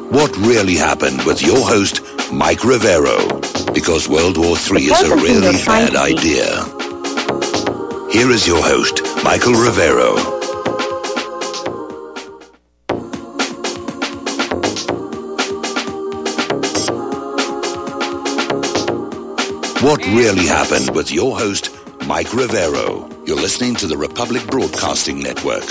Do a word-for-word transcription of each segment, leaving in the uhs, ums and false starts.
What really happened with your host, Mike Rivero, because World War Three is a really bad idea. Here is your host, Michael Rivero. What really happened with your host, Mike Rivero. You're listening to the Republic Broadcasting Network,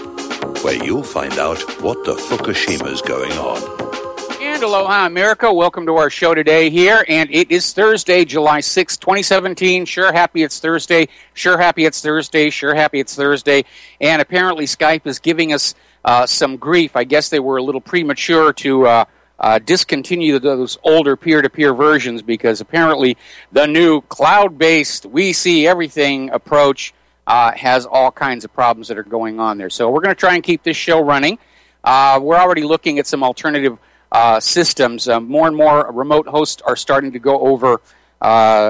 where you'll find out what the Fukushima's going on. And aloha, America. Welcome to our show today here. And it is Thursday, July sixth, twenty seventeen. Sure happy it's Thursday. Sure happy it's Thursday. Sure happy it's Thursday. And apparently Skype is giving us uh, some grief. I guess they were a little premature to uh, uh, discontinue those older peer-to-peer versions because apparently the new cloud-based we see everything approach uh, has all kinds of problems that are going on there. So we're going to try and keep this show running. Uh, we're already looking at some alternative Uh, systems. Uh, more and more remote hosts are starting to go over uh,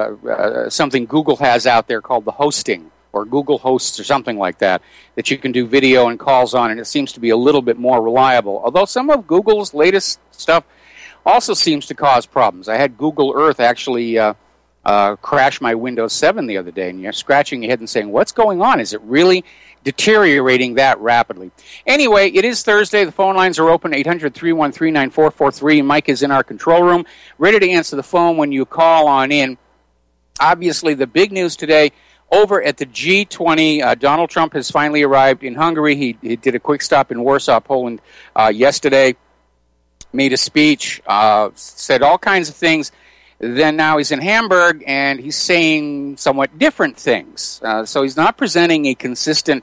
uh, something Google has out there called the hosting, or Google Hosts or something like that, that you can do video and calls on, and it seems to be a little bit more reliable. Although some of Google's latest stuff also seems to cause problems. I had Google Earth actually uh, uh, crash my Windows seven the other day, and you're scratching your head and saying, what's going on? Is it really deteriorating that rapidly? Anyway, it is Thursday. The phone lines are open, eight hundred, three one three, nine four four three. Mike is in our control room, ready to answer the phone when you call on in. Obviously, the big news today, over at the G twenty, uh, Donald Trump has finally arrived in Hungary. He, he did a quick stop in Warsaw, Poland uh, yesterday, made a speech, uh, said all kinds of things. Then now he's in Hamburg, and he's saying somewhat different things. Uh, so he's not presenting a consistent,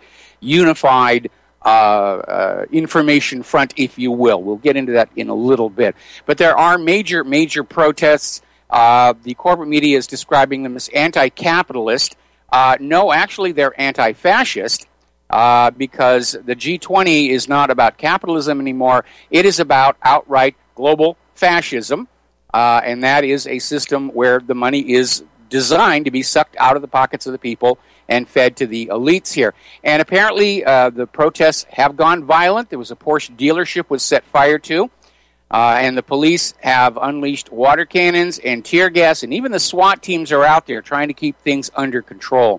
unified uh, uh, information front, if you will. We'll get into that in a little bit. But there are major, major protests. Uh, the corporate media is describing them as anti-capitalist. Uh, no, actually, they're anti-fascist uh, because the G twenty is not about capitalism anymore. It is about outright global fascism. Uh, and that is a system where the money is designed to be sucked out of the pockets of the people and fed to the elites here. And apparently uh, the protests have gone violent. There was a Porsche dealership was set fire to, uh, and the police have unleashed water cannons and tear gas, and even the SWAT teams are out there trying to keep things under control.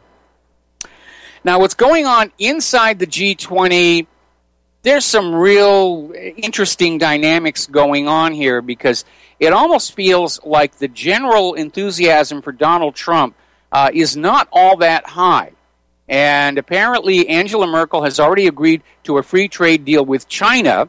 Now, what's going on inside the G twenty, there's some real interesting dynamics going on here because it almost feels like the general enthusiasm for Donald Trump uh, is not all that high. And apparently Angela Merkel has already agreed to a free trade deal with China.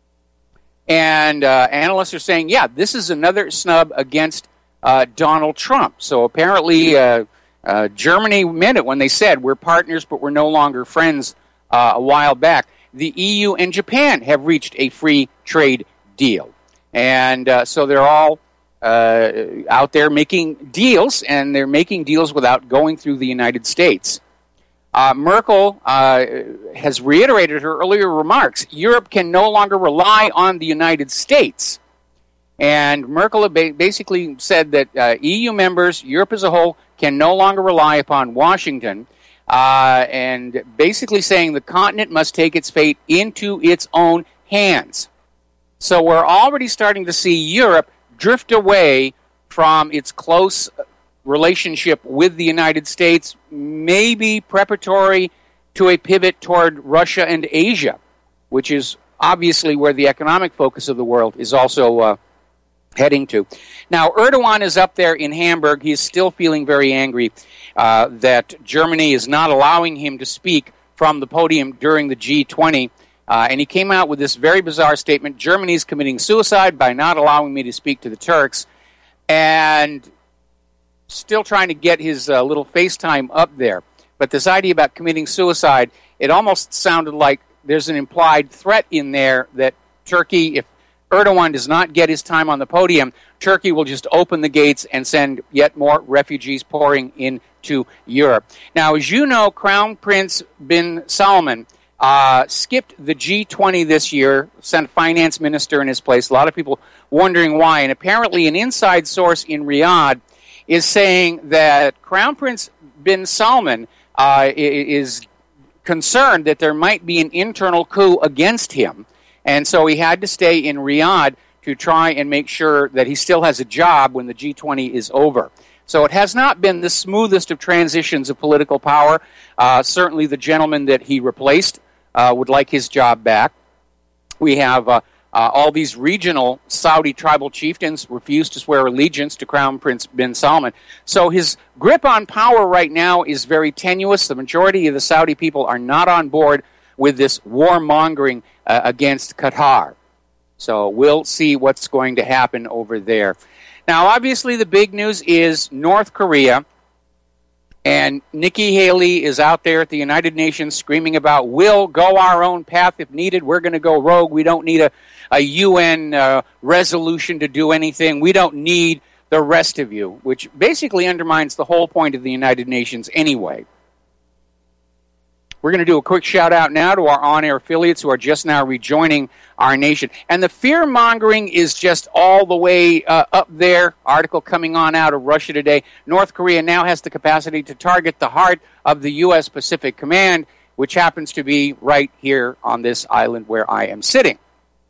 And uh, analysts are saying, yeah, this is another snub against uh, Donald Trump. So apparently uh, uh, Germany meant it when they said we're partners but we're no longer friends uh, a while back. The E U and Japan have reached a free trade deal. And uh, so they're all uh, out there making deals, and they're making deals without going through the United States. Uh, Merkel uh, has reiterated her earlier remarks. Europe can no longer rely on the United States. And Merkel basically said that uh, E U members, Europe as a whole, can no longer rely upon Washington. Uh, and basically saying the continent must take its fate into its own hands. So we're already starting to see Europe drift away from its close relationship with the United States, maybe preparatory to a pivot toward Russia and Asia, which is obviously where the economic focus of the world is also uh, heading to. Now, Erdogan is up there in Hamburg. He is still feeling very angry uh, that Germany is not allowing him to speak from the podium during the G twenty. Uh, and he came out with this very bizarre statement, Germany is committing suicide by not allowing me to speak to the Turks, and still trying to get his uh, little FaceTime up there. But this idea about committing suicide, it almost sounded like there's an implied threat in there that Turkey, if Erdogan does not get his time on the podium, Turkey will just open the gates and send yet more refugees pouring into Europe. Now, as you know, Crown Prince bin Salman Uh, skipped the G twenty this year, sent a finance minister in his place. A lot of people wondering why. And apparently an inside source in Riyadh is saying that Crown Prince bin Salman uh, is concerned that there might be an internal coup against him. And so he had to stay in Riyadh to try and make sure that he still has a job when the G twenty is over. So it has not been the smoothest of transitions of political power. Uh, certainly the gentleman that he replaced uh, would like his job back. We have uh, uh, all these regional Saudi tribal chieftains refuse to swear allegiance to Crown Prince bin Salman. So his grip on power right now is very tenuous. The majority of the Saudi people are not on board with this warmongering uh, against Qatar. So we'll see what's going to happen over there. Now, obviously, the big news is North Korea. And Nikki Haley is out there at the United Nations screaming about, we'll go our own path if needed. We're going to go rogue. We don't need a, a U N uh, resolution to do anything. We don't need the rest of you, which basically undermines the whole point of the United Nations anyway. We're going to do a quick shout-out now to our on-air affiliates who are just now rejoining our nation. And the fear-mongering is just all the way uh, up there. Article coming on out of Russia Today. North Korea now has the capacity to target the heart of the U S Pacific Command, which happens to be right here on this island where I am sitting.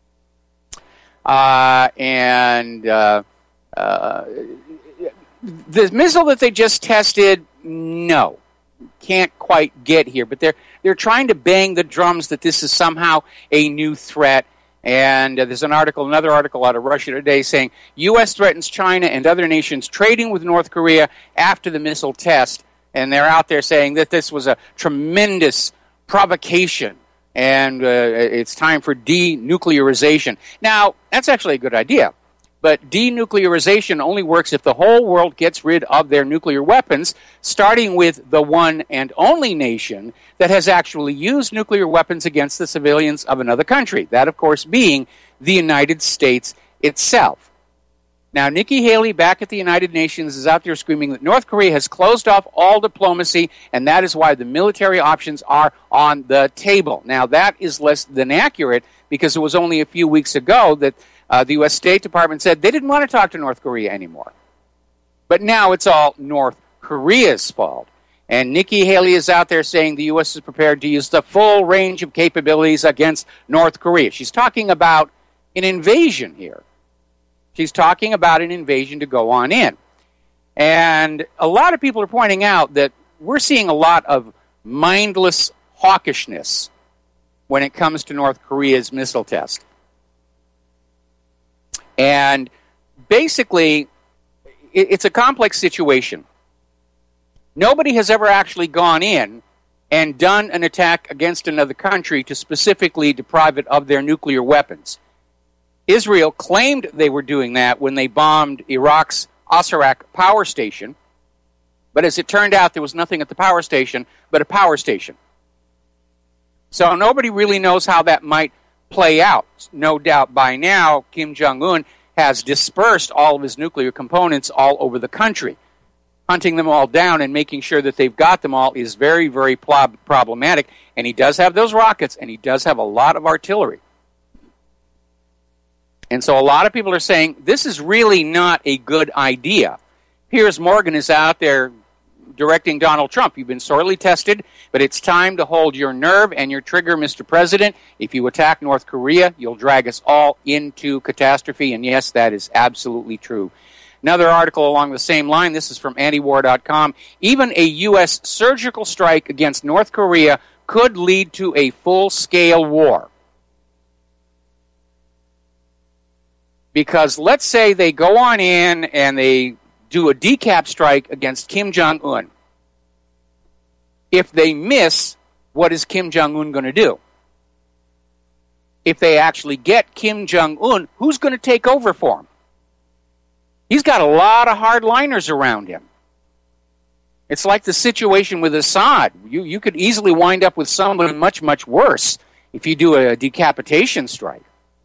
Uh, and uh, uh, the missile that they just tested, no. Can't quite get here, but they're they're trying to bang the drums that this is somehow a new threat. And uh, there's an article, another article out of Russia Today saying U S threatens China and other nations trading with North Korea after the missile test. And they're out there saying that this was a tremendous provocation and uh, it's time for denuclearization. Now, that's actually a good idea. But denuclearization only works if the whole world gets rid of their nuclear weapons, starting with the one and only nation that has actually used nuclear weapons against the civilians of another country. That, of course, being the United States itself. Now, Nikki Haley, back at the United Nations, is out there screaming that North Korea has closed off all diplomacy, and that is why the military options are on the table. Now, that is less than accurate, because it was only a few weeks ago that Uh, the U S State Department said they didn't want to talk to North Korea anymore. But now it's all North Korea's fault. And Nikki Haley is out there saying the U S is prepared to use the full range of capabilities against North Korea. She's talking about an invasion here. She's talking about an invasion to go on in. And a lot of people are pointing out that we're seeing a lot of mindless hawkishness when it comes to North Korea's missile test. And basically, it's a complex situation. Nobody has ever actually gone in and done an attack against another country to specifically deprive it of their nuclear weapons. Israel claimed they were doing that when they bombed Iraq's Osirak power station. But as it turned out, there was nothing at the power station but a power station. So nobody really knows how that might play out. No doubt by now, Kim Jong-un has dispersed all of his nuclear components all over the country. Hunting them all down and making sure that they've got them all is very, very pl- problematic. And he does have those rockets, and he does have a lot of artillery. And so a lot of people are saying, this is really not a good idea. Piers Morgan is out there directing Donald Trump. You've been sorely tested, but it's time to hold your nerve and your trigger, Mister President. If you attack North Korea, you'll drag us all into catastrophe. And yes, that is absolutely true. Another article along the same line, this is from antiwar dot com. Even a U S surgical strike against North Korea could lead to a full-scale war. Because let's say they go on in and they do a decap strike against Kim Jong-un. If they miss, what is Kim Jong-un going to do? If they actually get Kim Jong-un, who's going to take over for him? He's got a lot of hardliners around him. It's like the situation with Assad. You, you could easily wind up with someone much, much worse if you do a decapitation strike.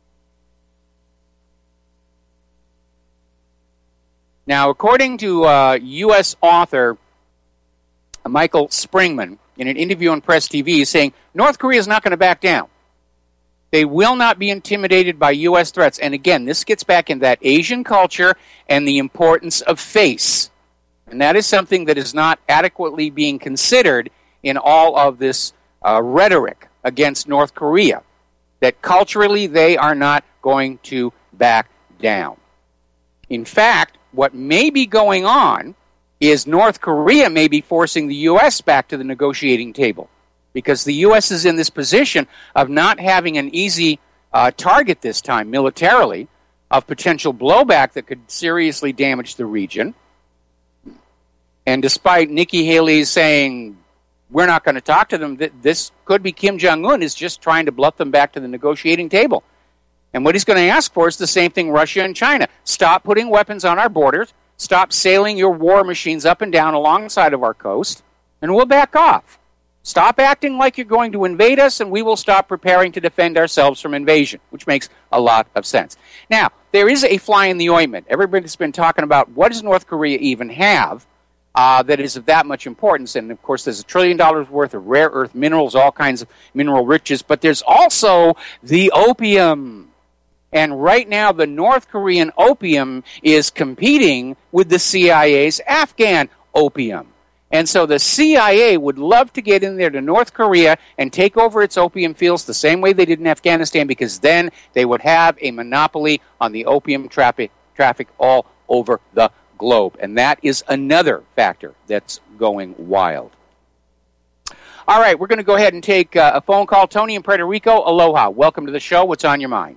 Now, according to uh, U S author Michael Springman, in an interview on Press T V, he's saying North Korea is not going to back down. They will not be intimidated by U S threats. And again, this gets back in that Asian culture and the importance of face. And that is something that is not adequately being considered in all of this uh, rhetoric against North Korea. That culturally they are not going to back down. In fact, what may be going on is North Korea may be forcing the U S back to the negotiating table, because the U S is in this position of not having an easy uh, target this time militarily of potential blowback that could seriously damage the region. And despite Nikki Haley saying, we're not going to talk to them, th- this could be Kim Jong-un is just trying to bluff them back to the negotiating table. And what he's going to ask for is the same thing Russia and China. Stop putting weapons on our borders. Stop sailing your war machines up and down alongside of our coast, and we'll back off. Stop acting like you're going to invade us, and we will stop preparing to defend ourselves from invasion, which makes a lot of sense. Now, there is a fly in the ointment. Everybody's been talking about what does North Korea even have uh, that is of that much importance. And, of course, there's a trillion dollars worth of rare earth minerals, all kinds of mineral riches, but there's also the opium. And right now, the North Korean opium is competing with the C I A's Afghan opium. And so the C I A would love to get in there to North Korea and take over its opium fields the same way they did in Afghanistan, because then they would have a monopoly on the opium traffic, traffic all over the globe. And that is another factor that's going wild. All right, we're going to go ahead and take uh, a phone call. Tony in Puerto Rico, aloha. Welcome to the show. What's on your mind?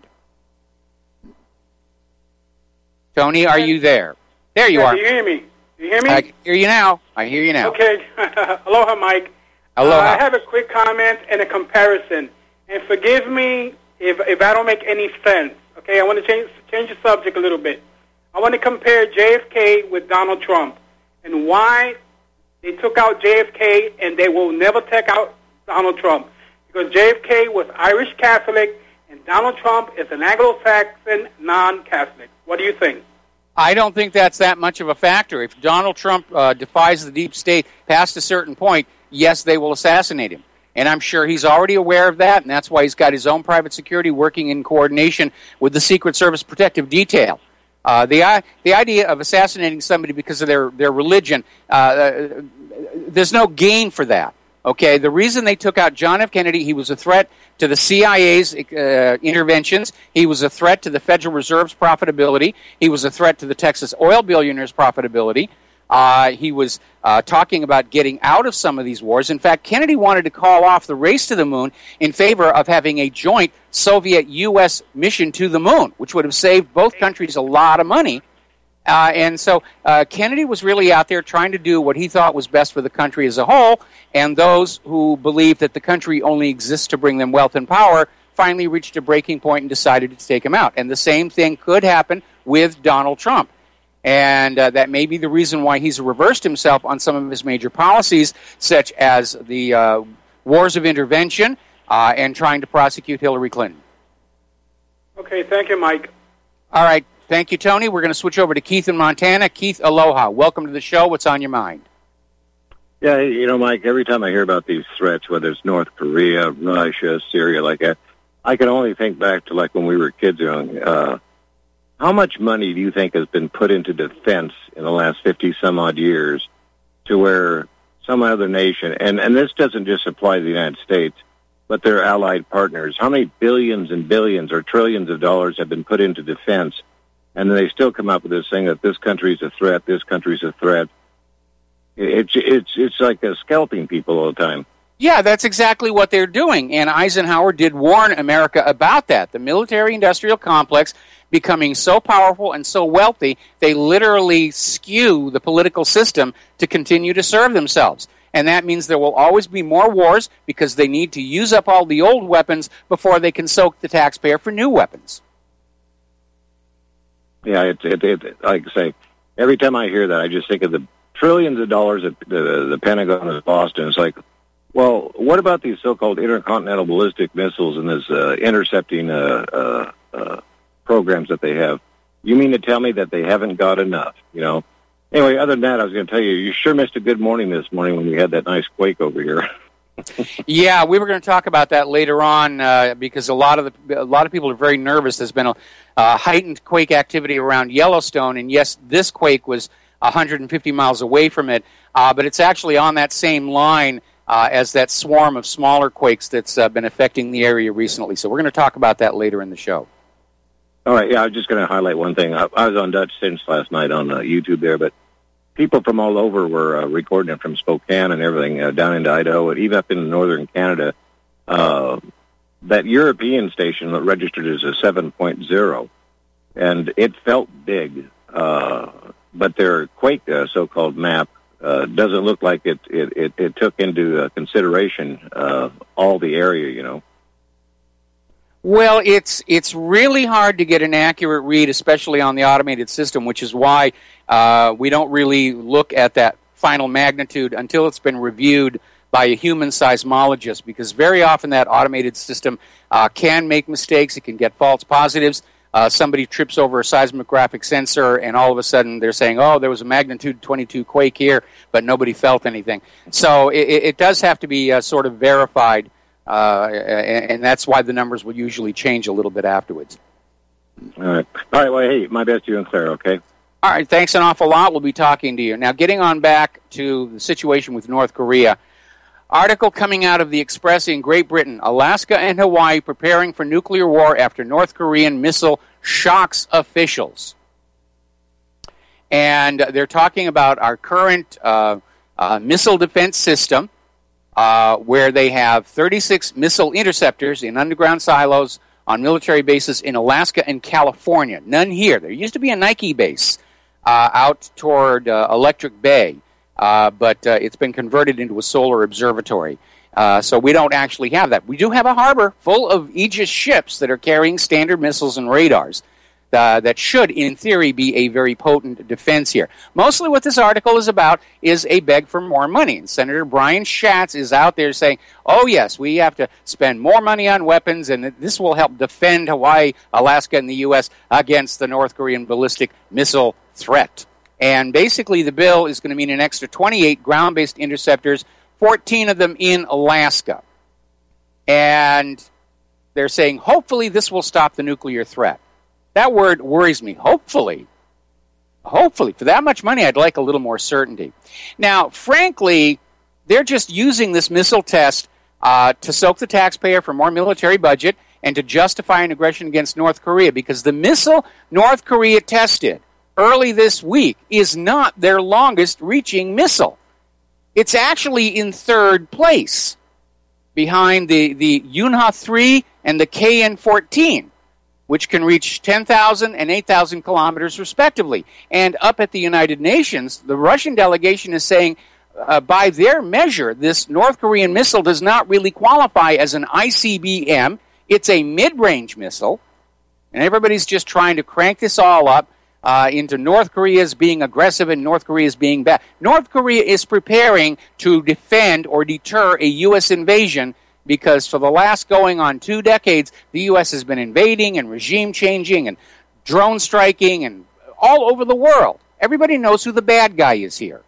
Tony, are you there? There you yeah, are. Do you hear me? Do you hear me? I can hear you now. I hear you now. Okay. Aloha, Mike. Aloha. Uh, I have a quick comment and a comparison. And forgive me if if I don't make any sense. Okay, I want to change change the subject a little bit. I want to compare J F K with Donald Trump and why they took out J F K and they will never take out Donald Trump. Because J F K was Irish Catholic and Donald Trump is an Anglo-Saxon non-Catholic. What do you think? I don't think that's that much of a factor. If Donald Trump uh, defies the deep state past a certain point, yes, they will assassinate him. And I'm sure he's already aware of that, and that's why he's got his own private security working in coordination with the Secret Service Protective Detail. Uh, the uh, the idea of assassinating somebody because of their, their religion, uh, there's no gain for that. Okay, the reason they took out John F. Kennedy, he was a threat to the C I A's uh, interventions. He was a threat to the Federal Reserve's profitability. He was a threat to the Texas oil billionaires' profitability. Uh, he was uh, talking about getting out of some of these wars. In fact, Kennedy wanted to call off the race to the moon in favor of having a joint Soviet-U S mission to the moon, which would have saved both countries a lot of money. Uh, and so uh, Kennedy was really out there trying to do what he thought was best for the country as a whole, and those who believed that the country only exists to bring them wealth and power finally reached a breaking point and decided to take him out. And the same thing could happen with Donald Trump. And uh, that may be the reason why he's reversed himself on some of his major policies, such as the uh, wars of intervention uh, and trying to prosecute Hillary Clinton. Okay, thank you, Mike. All right. Thank you, Tony. We're going to switch over to Keith in Montana. Keith, aloha. Welcome to the show. What's on your mind? Yeah, you know, Mike, every time I hear about these threats, whether it's North Korea, Russia, Syria, like that, I can only think back to like when we were kids young. Uh, how much money do you think has been put into defense in the last fifty some odd years to where some other nation, and, and this doesn't just apply to the United States, but their allied partners, how many billions and billions or trillions of dollars have been put into defense? And then they still come up with this thing that this country's a threat, this country's a threat. It's it's it's like they're scalping people all the time. Yeah, that's exactly what they're doing. And Eisenhower did warn America about that. The military-industrial complex becoming so powerful and so wealthy, they literally skew the political system to continue to serve themselves. And that means there will always be more wars because they need to use up all the old weapons before they can soak the taxpayer for new weapons. Yeah, it, it, it, like I say, every time I hear that, I just think of the trillions of dollars that the, the Pentagon has lost, and it's like, well, what about these so-called intercontinental ballistic missiles and this uh, intercepting uh, uh, uh, programs that they have? You mean to tell me that they haven't got enough, you know? Anyway, other than that, I was going to tell you, you sure missed a good morning this morning when we had that nice quake over here. Yeah, we were going to talk about that later on uh, because a lot of the a lot of people are very nervous. There's been a uh, heightened quake activity around Yellowstone, and yes, this quake was one hundred fifty miles away from it, uh, but it's actually on that same line uh, as that swarm of smaller quakes that's uh, been affecting the area recently. So we're going to talk about that later in the show. All right, yeah, I was just going to highlight one thing. I, I was on Dutch Cinch last night on uh, YouTube there, but people from all over were uh, recording it from Spokane and everything, uh, down into Idaho, and even up in northern Canada. Uh, that European station that registered as a seven point oh, and it felt big, uh, but their Quake uh, so-called map uh, doesn't look like it, it, it, it took into uh, consideration uh, all the area, you know. Well, it's it's really hard to get an accurate read, especially on the automated system, which is why uh, we don't really look at that final magnitude until it's been reviewed by a human seismologist, because very often that automated system uh, can make mistakes. It can get false positives. Uh, somebody trips over a seismographic sensor, and all of a sudden they're saying, oh, there was a magnitude twenty-two quake here, but nobody felt anything. So it, it does have to be uh, sort of verified. Uh, and that's why the numbers will usually change a little bit afterwards. All right. All right, well, hey, my best to you and Claire, okay? All right, thanks an awful lot. We'll be talking to you. Now, getting on back to the situation with North Korea, article coming out of the Express in Great Britain, Alaska and Hawaii preparing for nuclear war after North Korean missile shocks officials. And they're talking about our current uh, uh, missile defense system, Uh, where they have thirty-six missile interceptors in underground silos on military bases in Alaska and California. None here. There used to be a Nike base uh, out toward uh, Electric Bay, uh, but uh, it's been converted into a solar observatory. Uh, so we don't actually have that. We do have a harbor full of Aegis ships that are carrying standard missiles and radars. Uh, that should, in theory, be a very potent defense here. Mostly what this article is about is a beg for more money. And Senator Brian Schatz is out there saying, oh, yes, we have to spend more money on weapons, and this will help defend Hawaii, Alaska, and the U S against the North Korean ballistic missile threat. And basically the bill is going to mean an extra twenty-eight ground-based interceptors, fourteen of them in Alaska. And they're saying, hopefully this will stop the nuclear threat. That word worries me. Hopefully. Hopefully. For that much money, I'd like a little more certainty. Now, frankly, they're just using this missile test uh, to soak the taxpayer for more military budget and to justify an aggression against North Korea, because the missile North Korea tested early this week is not their longest-reaching missile. It's actually in third place behind the, the Yunha three and the K N fourteen. Which can reach ten thousand and eight thousand kilometers respectively. And up at the United Nations, the Russian delegation is saying, uh, by their measure, this North Korean missile does not really qualify as an I C B M. It's a mid-range missile. And everybody's just trying to crank this all up uh, into North Korea as being aggressive and North Korea as being bad. North Korea is preparing to defend or deter a U S invasion, because for the last going on two decades, the U S has been invading and regime changing and drone striking and all over the world. Everybody knows who the bad guy is here.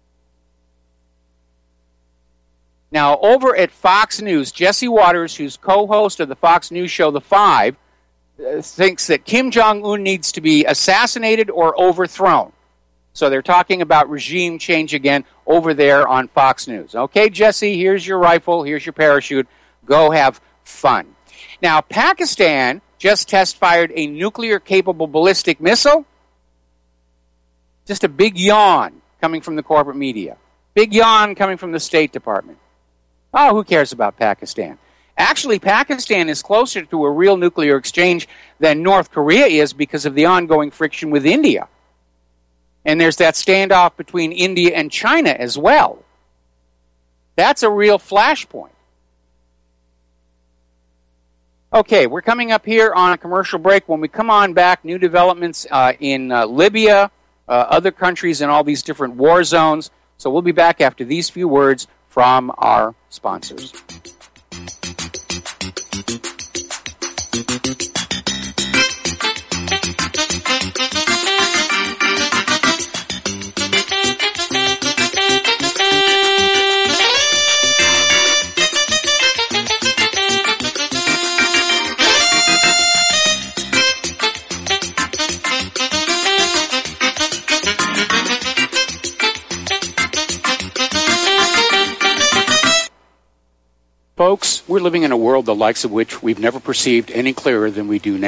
Now, over at Fox News, Jesse Waters, who's co-host of the Fox News show The Five, uh, thinks that Kim Jong-un needs to be assassinated or overthrown. So they're talking about regime change again over there on Fox News. Okay, Jesse, here's your rifle, here's your parachute. Go have fun. Now, Pakistan just test-fired a nuclear-capable ballistic missile. Just a big yawn coming from the corporate media. Big yawn coming from the State Department. Oh, who cares about Pakistan? Actually, Pakistan is closer to a real nuclear exchange than North Korea is because of the ongoing friction with India. And there's that standoff between India and China as well. That's a real flashpoint. Okay, we're coming up here on a commercial break. When we come on back, new developments uh, in uh, Libya, uh, other countries in all these different war zones. So we'll be back after these few words from our sponsors. Folks, we're living in a world the likes of which we've never perceived any clearer than we do now.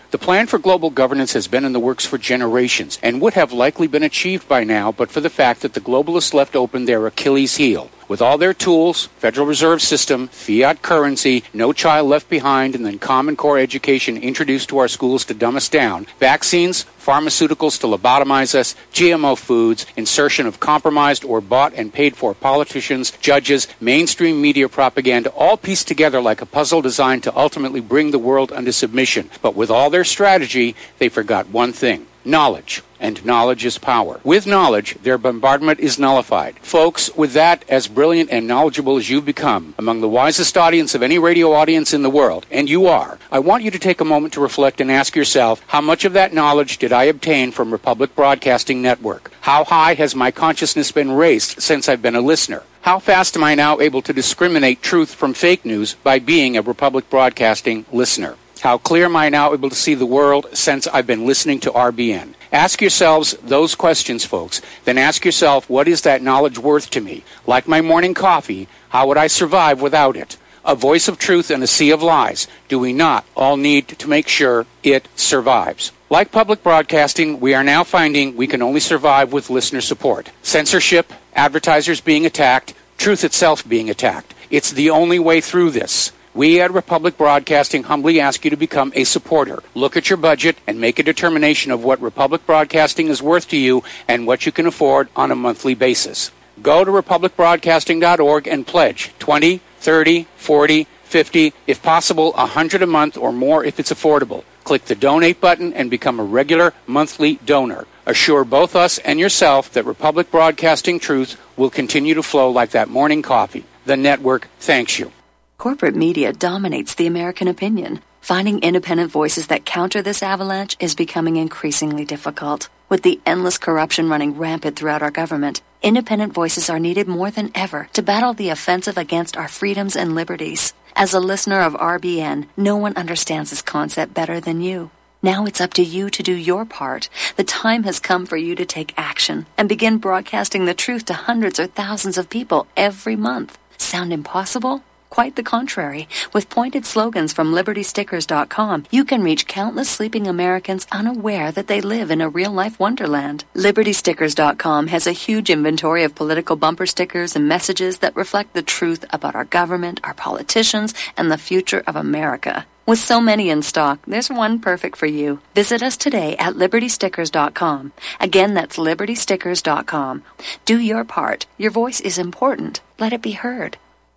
The plan for global governance has been in the works for generations and would have likely been achieved by now but for the fact that the globalists left open their Achilles heel. With all their tools, Federal Reserve System, fiat currency, no child left behind, and then Common Core education introduced to our schools to dumb us down, vaccines, pharmaceuticals to lobotomize us, G M O foods, insertion of compromised or bought and paid for politicians, judges, mainstream media propaganda, all pieced together like a puzzle designed to ultimately bring the world under submission. But with all their strategy, they forgot one thing: knowledge. And knowledge is power. With knowledge, their bombardment is nullified. Folks, with that, as brilliant and knowledgeable as you've become, among the wisest audience of any radio audience in the world, and you are, I want you to take a moment to reflect and ask yourself, how much of that knowledge did I obtain from Republic Broadcasting Network? How high has my consciousness been raised since I've been a listener? How fast am I now able to discriminate truth from fake news by being a Republic Broadcasting listener? How clear am I now able to see the world since I've been listening to R B N? Ask yourselves those questions, folks. Then ask yourself, what is that knowledge worth to me? Like my morning coffee, how would I survive without it? A voice of truth in a sea of lies. Do we not all need to make sure it survives? Like public broadcasting, we are now finding we can only survive with listener support. Censorship, advertisers being attacked, truth itself being attacked. It's the only way through this. We at Republic Broadcasting humbly ask you to become a supporter. Look at your budget and make a determination of what Republic Broadcasting is worth to you and what you can afford on a monthly basis. Go to republic broadcasting dot org and pledge twenty, thirty, forty, fifty, if possible one hundred a month or more if it's affordable. Click the donate button and become a regular monthly donor. Assure both us and yourself that Republic Broadcasting truth will continue to flow like that morning coffee. The network thanks you. Corporate media dominates the American opinion. Finding independent voices that counter this avalanche is becoming increasingly difficult. With the endless corruption running rampant throughout our government, independent voices are needed more than ever to battle the offensive against our freedoms and liberties. As a listener of R B N, no one understands this concept better than you. Now it's up to you to do your part. The time has come for you to take action and begin broadcasting the truth to hundreds or thousands of people every month. Sound impossible? Quite the contrary. With pointed slogans from liberty stickers dot com, you can reach countless sleeping Americans unaware that they live in a real-life wonderland. liberty stickers dot com has a huge inventory of political bumper stickers and messages that reflect the truth about our government, our politicians, and the future of America. With so many in stock, there's one perfect for you. Visit us today at liberty stickers dot com. Again, that's liberty stickers dot com. Do your part. Your voice is important. Let it be heard.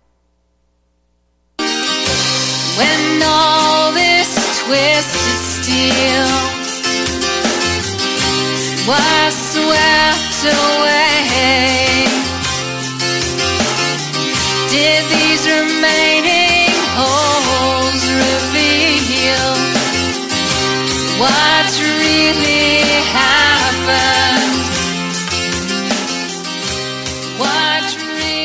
When all this twisted steel was swept away, did these remaining holes reveal what's really happened? What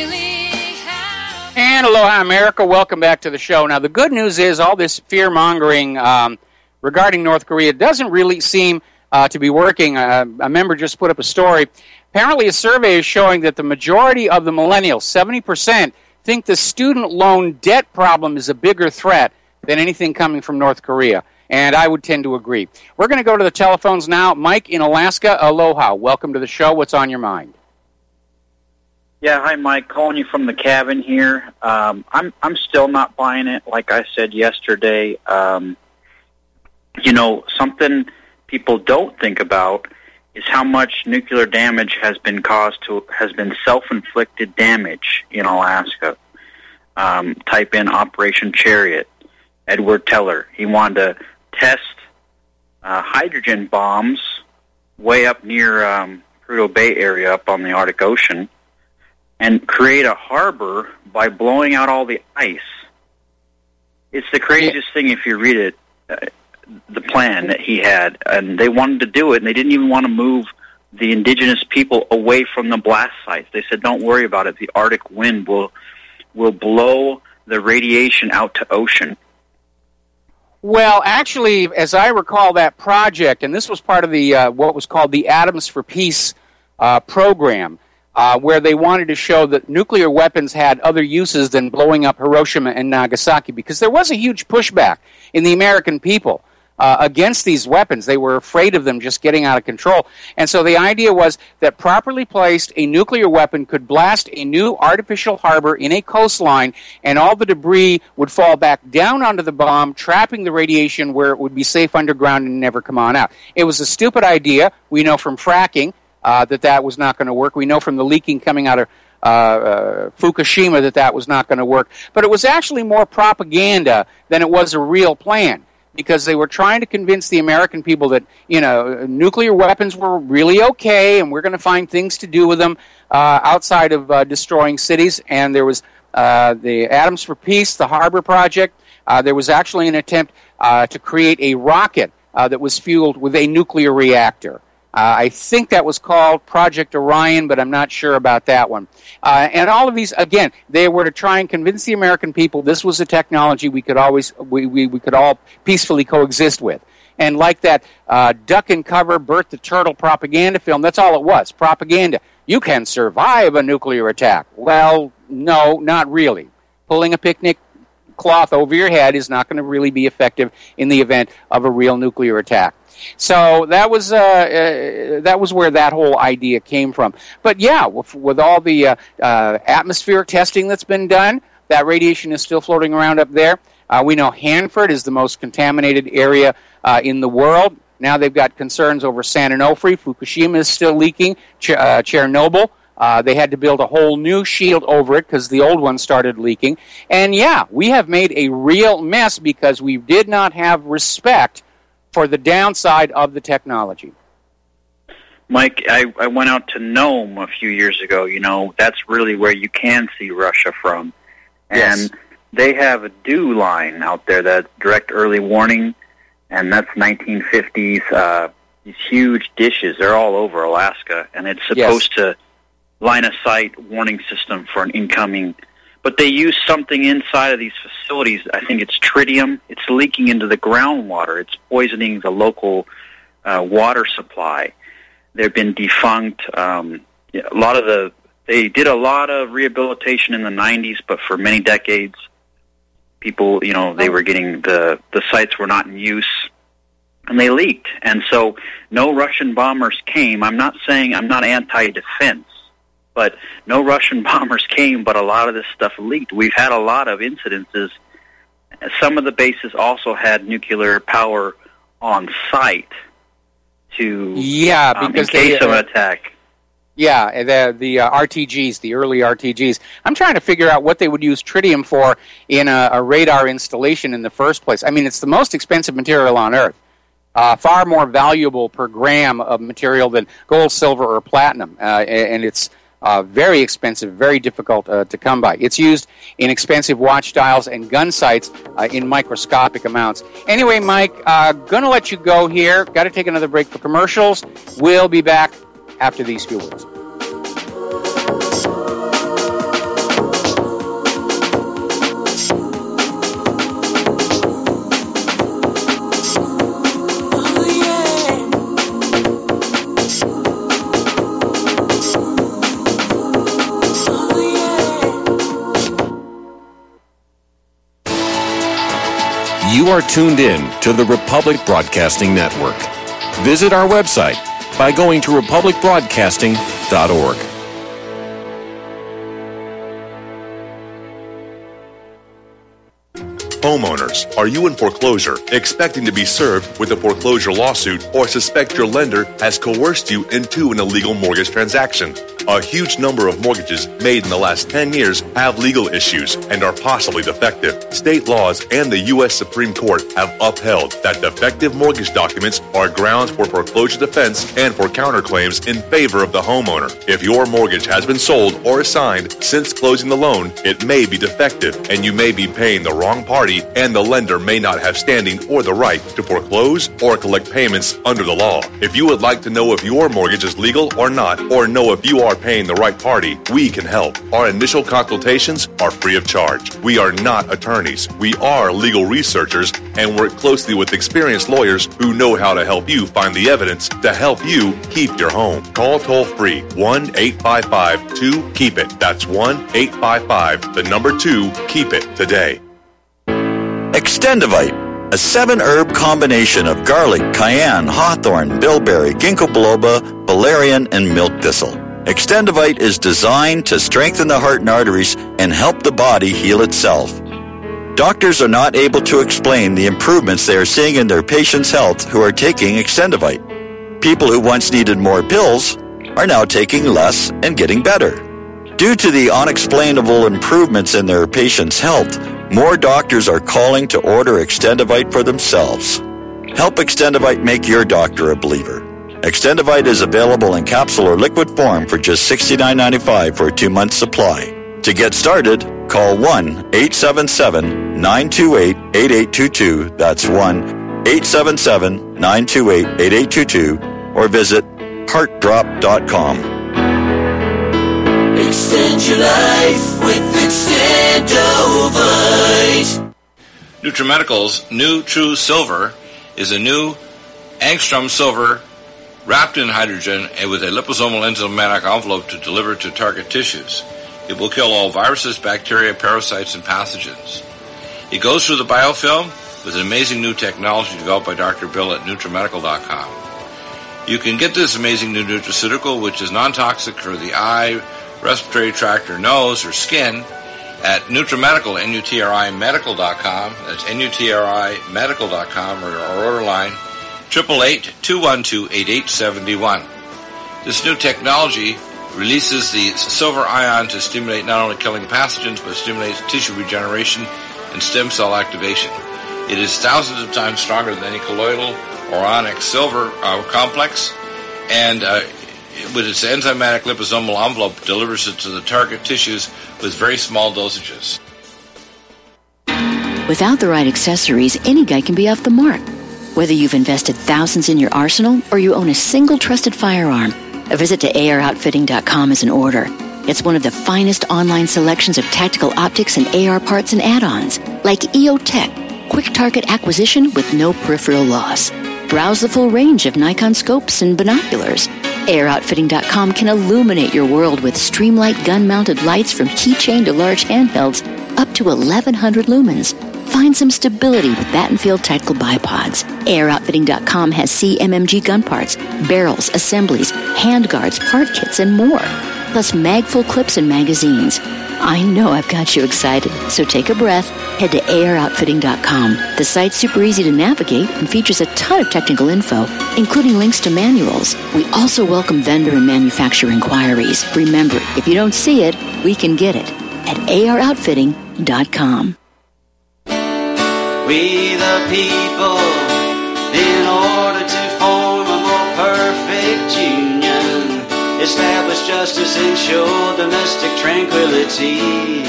And aloha, America. Welcome back to the show. Now, the good news is all this fear-mongering um, regarding North Korea doesn't really seem uh, to be working. Uh, a member just put up a story. Apparently, a survey is showing that the majority of the millennials, seventy percent, think the student loan debt problem is a bigger threat than anything coming from North Korea. And I would tend to agree. We're going to go to the telephones now. Mike in Alaska, aloha. Welcome to the show. What's on your mind? Yeah, hi, Mike. Calling you from the cabin here. Um, I'm I'm still not buying it. Like I said yesterday, um, you know, something people don't think about is how much nuclear damage has been caused to has been self-inflicted damage in Alaska. Um, type in Operation Chariot. Edward Teller. He wanted to test uh, hydrogen bombs way up near um, Prudhoe Bay area, up on the Arctic Ocean, and create a harbor by blowing out all the ice. It's the craziest thing if you read it, uh, the plan that he had. And they wanted to do it, and they didn't even want to move the indigenous people away from the blast sites. They said, don't worry about it. The Arctic wind will will blow the radiation out to ocean. Well, actually, as I recall that project, and this was part of the uh, what was called the Atoms for Peace uh, program, Uh, where they wanted to show that nuclear weapons had other uses than blowing up Hiroshima and Nagasaki, because there was a huge pushback in the American people uh, against these weapons. They were afraid of them just getting out of control. And so the idea was that properly placed, a nuclear weapon could blast a new artificial harbor in a coastline, and all the debris would fall back down onto the bomb, trapping the radiation where it would be safe underground and never come on out. It was a stupid idea. We know from fracking uh, that that was not going to work. We know from the leaking coming out of uh, uh, Fukushima that that was not going to work. But it was actually more propaganda than it was a real plan, because they were trying to convince the American people that, you know, nuclear weapons were really okay and we're going to find things to do with them uh, outside of uh, destroying cities. And there was uh, the Atoms for Peace, the Harbor Project. Uh, there was actually an attempt uh, to create a rocket uh, that was fueled with a nuclear reactor. Uh, I think that was called Project Orion, but I'm not sure about that one. Uh, and all of these, again, they were to try and convince the American people this was a technology we could always, we, we, we could all peacefully coexist with. And like that uh, duck and cover, Bert the Turtle propaganda film, that's all it was, propaganda. You can survive a nuclear attack. Well, no, not really. Pulling a picnic cloth over your head is not going to really be effective in the event of a real nuclear attack. So that was uh, uh, that was where that whole idea came from. But yeah, with, with all the uh, uh, atmospheric testing that's been done, that radiation is still floating around up there. Uh, we know Hanford is the most contaminated area uh, in the world. Now they've got concerns over San Onofre. Fukushima is still leaking. Ch- uh, Chernobyl. Uh, they had to build a whole new shield over it because the old one started leaking. And yeah, we have made a real mess because we did not have respect for the downside of the technology. Mike, I, I went out to Nome a few years ago. You know, that's really where you can see Russia from. And Yes. they have a DEW line out there, that direct early warning, and that's nineteen fifties. Uh, these huge dishes, they're all over Alaska, and it's supposed Yes. to line of sight warning system for an incoming. But they use something inside of these facilities. I think it's tritium. It's leaking into the groundwater. It's poisoning the local uh, water supply. They've been defunct. Um, a lot of the they did a lot of rehabilitation in the nineties, but for many decades, people, you know, they were getting the the sites were not in use, and they leaked. And so, no Russian bombers came. I'm not saying I'm not anti-defense. But no Russian bombers came, but a lot of this stuff leaked. We've had a lot of incidences. Some of the bases also had nuclear power on site to Yeah, um, in because case they, of uh, an attack. Yeah, the the uh, R T Gs, the early R T Gs. I'm trying to figure out what they would use tritium for in a, a radar installation in the first place. I mean, it's the most expensive material on Earth. Uh, far more valuable per gram of material than gold, silver, or platinum. Uh, and it's Uh, very expensive, very difficult uh, to come by. It's used in expensive watch dials and gun sights uh, in microscopic amounts. Anyway, Mike, uh, going to let you go here. Got to take another break for commercials. We'll be back after these few words. You are tuned in to the Republic Broadcasting Network. Visit our website by going to republic broadcasting dot org. Homeowners, are you in foreclosure, expecting to be served with a foreclosure lawsuit, or suspect your lender has coerced you into an illegal mortgage transaction? A huge number of mortgages made in the last ten years have legal issues and are possibly defective. State laws and the U S Supreme Court have upheld that defective mortgage documents are grounds for foreclosure defense and for counterclaims in favor of the homeowner. If your mortgage has been sold or assigned since closing the loan, it may be defective and you may be paying the wrong party, and the lender may not have standing or the right to foreclose or collect payments under the law. If you would like to know if your mortgage is legal or not, or know if you are paying the right party, we can help. Our initial consultations are free of charge. We are not attorneys. We are legal researchers and work closely with experienced lawyers who know how to help you find the evidence to help you keep your home. Call toll-free one eight five five two keep it. That's one eight five five, the number two, keep it today. Extendivite A seven-herb combination of garlic, cayenne, hawthorn, bilberry, ginkgo biloba, valerian, and milk thistle. Extendivite is designed to strengthen the heart and arteries and help the body heal itself. Doctors are not able to explain the improvements they are seeing in their patients' health who are taking Extendivite. People who once needed more pills are now taking less and getting better. Due to the unexplainable improvements in their patients' health, more doctors are calling to order Extendivite for themselves. Help Extendivite make your doctor a believer. Extendivite is available in capsule or liquid form for just sixty-nine ninety-five for a two-month supply. To get started, call one eight seven seven, nine two eight, eight eight two two. That's one eight seven seven, nine two eight, eight eight two two. Or visit heart drop dot com. Extend your life with Extendovite. NutriMedical's new True Silver is a new angstrom silver wrapped in hydrogen and with a liposomal enzymatic envelope to deliver to target tissues. It will kill all viruses, bacteria, parasites, and pathogens. It goes through the biofilm with an amazing new technology developed by Doctor Bill at NutriMedical dot com. You can get this amazing new nutraceutical, which is non-toxic for the eye, respiratory tract, or nose, or skin, at NutriMedical, N U T R I Medical dot com. That's N U T R I Medical dot com, or our order line, eight eight eight, two one two, eight eight seven one. This new technology releases the silver ion to stimulate not only killing pathogens, but stimulates tissue regeneration and stem cell activation. It is thousands of times stronger than any colloidal or onyx silver uh, complex, and uh, with its enzymatic liposomal envelope, delivers it to the target tissues with very small dosages. Without the right accessories, any guy can be off the mark. Whether you've invested thousands in your arsenal or you own a single trusted firearm, a visit to A R outfitting dot com is in order. It's one of the finest online selections of tactical optics and A R parts and add-ons, like E O Tech, quick target acquisition with no peripheral loss. Browse the full range of Nikon scopes and binoculars. A R outfitting dot com can illuminate your world with Streamlight gun-mounted lights from keychain to large handhelds up to eleven hundred lumens. Find some stability with Battenfield Tactical Bipods. A R outfitting dot com has C M M G gun parts, barrels, assemblies, handguards, part kits, and more. Plus mag-full clips and magazines. I know I've got you excited, so take a breath. Head to A R outfitting dot com. The site's super easy to navigate and features a ton of technical info, including links to manuals. We also welcome vendor and manufacturer inquiries. Remember, if you don't see it, we can get it at A R outfitting dot com. We the people, in order to form a more perfect union, establish justice, ensure domestic tranquility,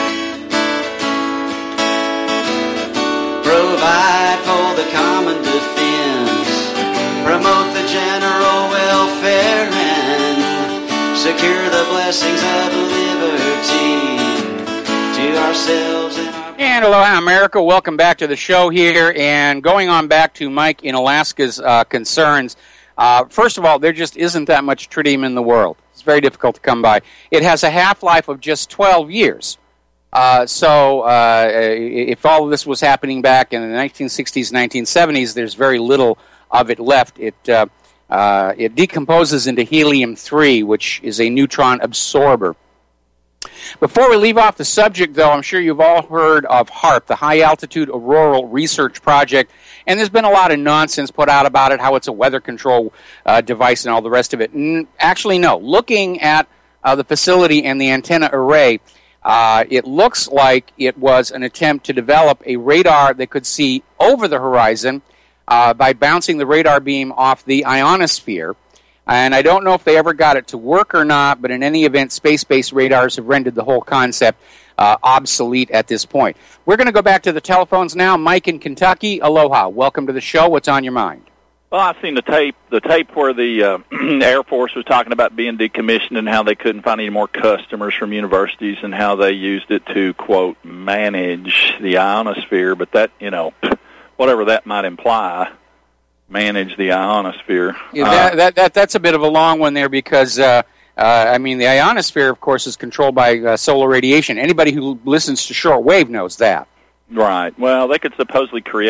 provide for the common defense, promote the general welfare, and secure the blessings of liberty to ourselves and our... And aloha, America. Welcome back to the show here. And going on back to Mike in Alaska's uh, concerns, uh, first of all, there just isn't that much tritium in the world. It's very difficult to come by. It has a half-life of just twelve years. Uh, so uh, if all of this was happening back in the nineteen sixties, nineteen seventies, there's very little of it left. It uh, uh, it decomposes into helium three, which is a neutron absorber. Before we leave off the subject, though, I'm sure you've all heard of HAARP, the High Altitude Auroral Research Project, and there's been a lot of nonsense put out about it, how it's a weather control uh, device and all the rest of it. N- actually, no. Looking at uh, the facility and the antenna array, uh, it looks like it was an attempt to develop a radar that could see over the horizon uh, by bouncing the radar beam off the ionosphere. And I don't know if they ever got it to work or not, but in any event, space-based radars have rendered the whole concept uh, obsolete at this point. We're going to go back to the telephones now. Mike in Kentucky, aloha. Welcome to the show. What's on your mind? Well, I've seen the tape, the tape where the uh, Air Force was talking about being decommissioned and how they couldn't find any more customers from universities and how they used it to, quote, manage the ionosphere. But that, you know, whatever that might imply, manage the ionosphere. Yeah, that, uh, that, that, that's a bit of a long one there because, uh, uh, I mean, the ionosphere, of course, is controlled by uh, solar radiation. Anybody who listens to shortwave knows that. Right. Well, they could supposedly create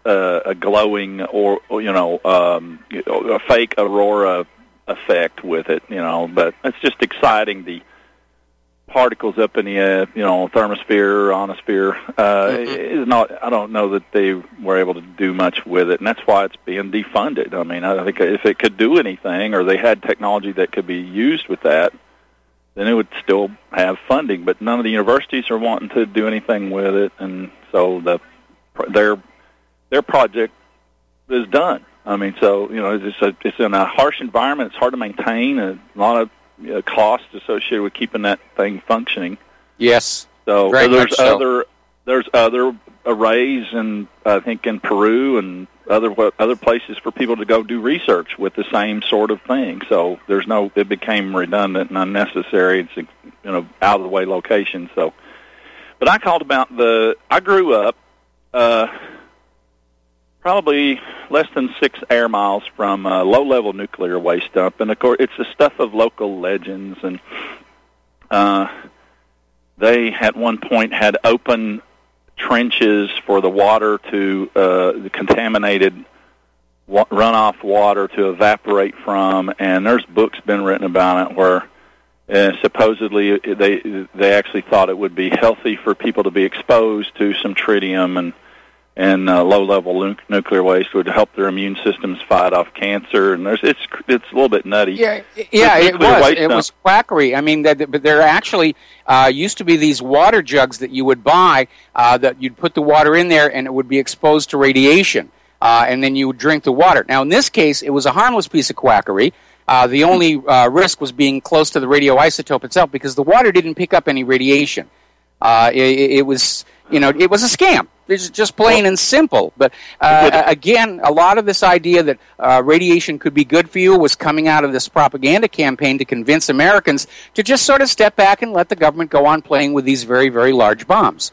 uh, a glowing or, or you know um, a fake aurora effect with it, you know. But it's just exciting, the particles up in the uh, you know thermosphere, ionosphere. Uh, mm-hmm. is not. I don't know that they were able to do much with it, and that's why it's being defunded. I mean, I think if it could do anything, or they had technology that could be used with that, then it would still have funding. But none of the universities are wanting to do anything with it, and so the their their project is done. I mean, so you know, it's a, it's in a harsh environment. It's hard to maintain. A lot of you know, costs associated with keeping that thing functioning. Yes. So, Very so there's much so. other there's other arrays, and I think in Peru and other other places for people to go do research with the same sort of thing. So there's no. It became redundant and unnecessary. It's a, you know out of the way location. So, but I called about the. I grew up. Uh, Probably less than six air miles from a low-level nuclear waste dump, and of course, it's the stuff of local legends. And uh, they, at one point, had open trenches for the water to uh, the contaminated wa- runoff water to evaporate from. And there's books been written about it where uh, supposedly they they actually thought it would be healthy for people to be exposed to some tritium and. and uh, low-level nu- nuclear waste would help their immune systems fight off cancer. And there's it's it's a little bit nutty. Yeah, yeah, it was. It was quackery. I mean, that, but there actually uh, used to be these water jugs that you would buy uh, that you'd put the water in there, and it would be exposed to radiation, uh, and then you would drink the water. Now, in this case, it was a harmless piece of quackery. Uh, the only uh, risk was being close to the radioisotope itself, because the water didn't pick up any radiation. Uh, it, it was, you know, it was a scam. It's just plain and simple. But uh, again, a lot of this idea that uh, radiation could be good for you was coming out of this propaganda campaign to convince Americans to just sort of step back and let the government go on playing with these very, very large bombs.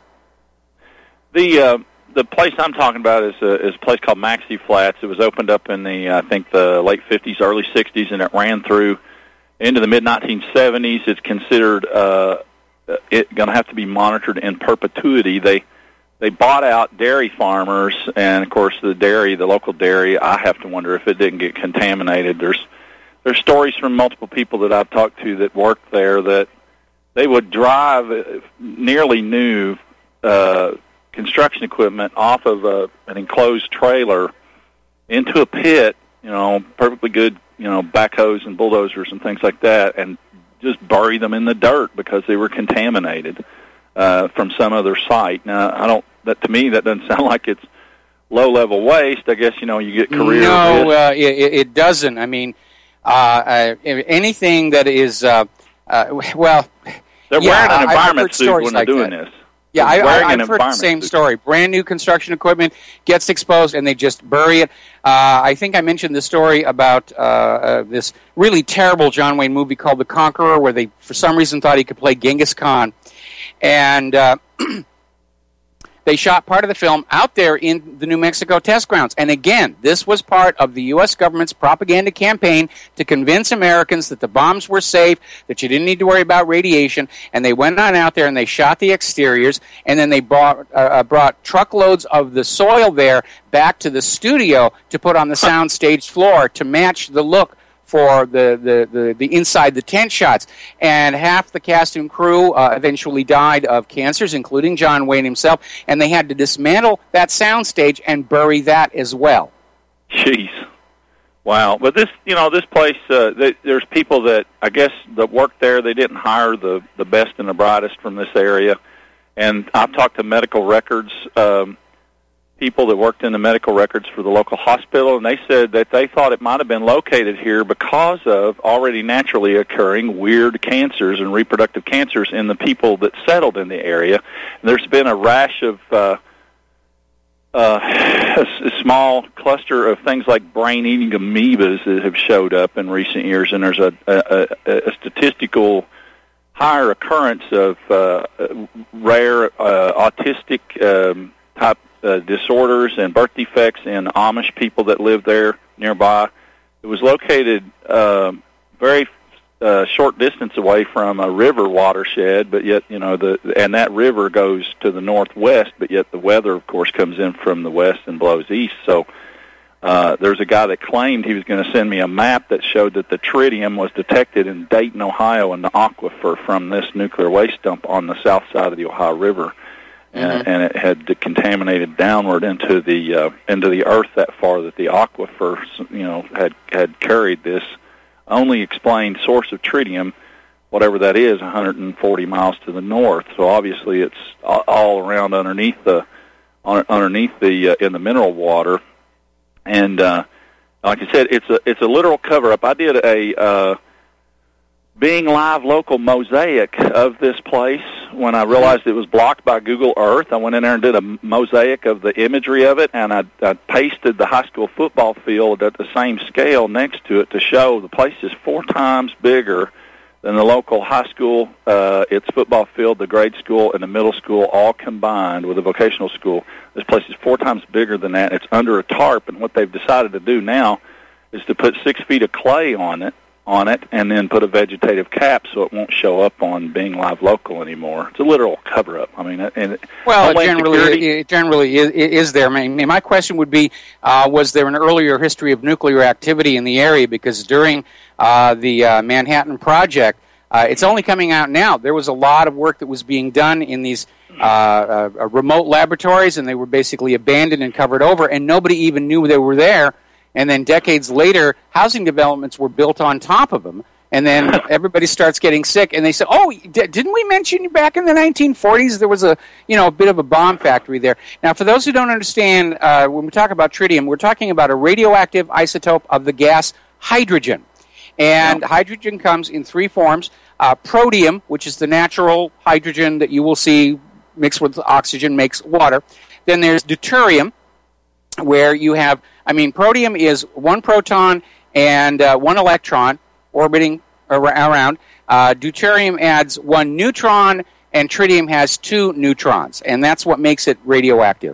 The uh, the place I'm talking about is a, is a place called Maxey Flats. It was opened up in the I think the late fifties, early sixties, and it ran through into the mid nineteen seventies. It's considered uh, it going to have to be monitored in perpetuity. They They bought out dairy farmers, and of course the dairy, the local dairy, I have to wonder if it didn't get contaminated. There's there's stories from multiple people that I've talked to that worked there that they would drive nearly new uh, construction equipment off of a, an enclosed trailer into a pit, you know, perfectly good, you know, backhoes and bulldozers and things like that, and just bury them in the dirt because they were contaminated uh, from some other site. Now, I don't. That to me, that doesn't sound like it's low-level waste. I guess you know you get career. No, uh, it, it doesn't. I mean, uh, uh, anything that is uh, uh, well, they're yeah, wearing an environment suit when they're like doing that. this. Yeah, they're I, I, I've heard the same suit. story. Brand new construction equipment gets exposed, and they just bury it. Uh, I think I mentioned the story about uh, uh, this really terrible John Wayne movie called The Conqueror, where they, for some reason, thought he could play Genghis Khan, and. Uh, They shot part of the film out there in the New Mexico test grounds. And again, this was part of the U S government's propaganda campaign to convince Americans that the bombs were safe, that you didn't need to worry about radiation. And they went on out there and they shot the exteriors, and then they bought, uh, brought truckloads of the soil there back to the studio to put on the soundstage floor to match the look for the, the, the, the inside the tent shots. And half the cast and crew uh, eventually died of cancers, including John Wayne himself, and they had to dismantle that soundstage and bury that as well. Jeez. Wow. But this, you know, this place, uh, they, there's people that, I guess, that work there. They didn't hire the, the best and the brightest from this area. And I've talked to medical records um people that worked in the medical records for the local hospital, and they said that they thought it might have been located here because of already naturally occurring weird cancers and reproductive cancers in the people that settled in the area. And there's been a rash of uh, uh, a, a small cluster of things like brain-eating amoebas that have showed up in recent years, and there's a, a, a, a statistical higher occurrence of uh, rare uh, autistic um, type Uh, disorders and birth defects in Amish people that live there nearby. It was located uh, very uh, short distance away from a river watershed, but yet, you know, the and that river goes to the northwest, but yet the weather, of course, comes in from the west and blows east. So uh, there's a guy that claimed he was going to send me a map that showed that the tritium was detected in Dayton, Ohio, in the aquifer from this nuclear waste dump on the south side of the Ohio River. Mm-hmm. And it had contaminated downward into the uh, into the earth that far that the aquifer, you know, had had carried this only explained source of tritium, whatever that is, one hundred forty miles to the north. So obviously, it's all around underneath the underneath the uh, in the mineral water, and uh, like I said, it's a it's a literal cover up. I did a uh, Being Live local mosaic of this place. When I realized it was blocked by Google Earth, I went in there and did a mosaic of the imagery of it, and I, I pasted the high school football field at the same scale next to it to show the place is four times bigger than the local high school, uh, its football field, the grade school, and the middle school all combined with a vocational school. This place is four times bigger than that. It's under a tarp, and what they've decided to do now is to put six feet of clay on it, on it, and then put a vegetative cap so it won't show up on Being Live Local anymore. It's a literal cover-up. I mean, and well, it generally, it generally is, is there. I mean, my question would be, uh, was there an earlier history of nuclear activity in the area? Because during uh, the uh, Manhattan Project, uh, it's only coming out now. There was a lot of work that was being done in these uh, uh, remote laboratories, and they were basically abandoned and covered over, and nobody even knew they were there. And then decades later, housing developments were built on top of them. And then everybody starts getting sick, and they say, "Oh, d- didn't we mention back in the nineteen forties there was a, you know, a bit of a bomb factory there?" Now, for those who don't understand, uh, when we talk about tritium, we're talking about a radioactive isotope of the gas hydrogen. And yeah. hydrogen comes in three forms: uh, protium, which is the natural hydrogen that you will see mixed with oxygen makes water. Then there's deuterium, where you have, I mean, protium is one proton and uh, one electron orbiting ar- around. Uh, deuterium adds one neutron, and tritium has two neutrons, and that's what makes it radioactive.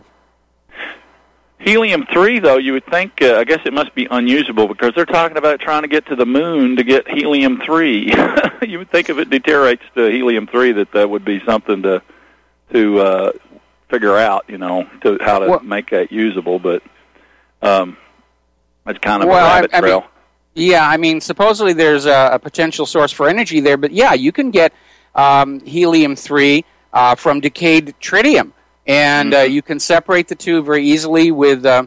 Helium three, though, you would think, uh, I guess it must be unusable because they're talking about trying to get to the moon to get helium three. You would think if it deteriorates to helium three that that would be something to to uh, figure out, you know, to how to well, make that usable, but um, it's kind of well, a rabbit I, I trail. Mean, yeah, I mean, supposedly there's a, a potential source for energy there, but yeah, you can get um, helium three uh, from decayed tritium, and mm-hmm. uh, you can separate the two very easily with uh,